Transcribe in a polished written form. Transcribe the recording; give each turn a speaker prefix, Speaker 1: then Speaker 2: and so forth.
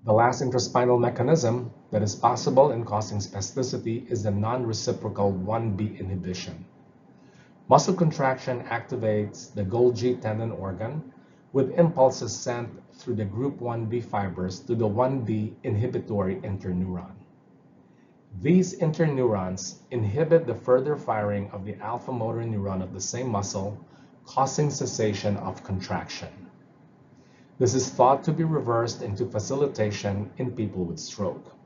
Speaker 1: The last intraspinal mechanism that is possible in causing spasticity is the non-reciprocal 1B inhibition. Muscle contraction activates the Golgi tendon organ, with impulses sent through the group 1B fibers to the 1B inhibitory interneuron. These interneurons inhibit the further firing of the alpha motor neuron of the same muscle, causing cessation of contraction. This is thought to be reversed into facilitation in people with stroke.